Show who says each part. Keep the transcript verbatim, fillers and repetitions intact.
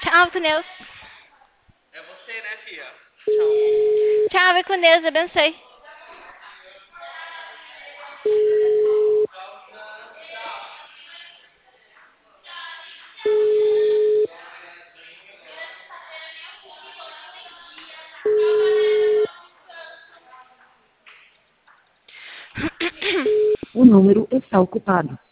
Speaker 1: Tchau, com Deus.
Speaker 2: É você, né, filha? Tchau.
Speaker 1: Tchau, vai com Deus, abençoe.
Speaker 3: O número está ocupado.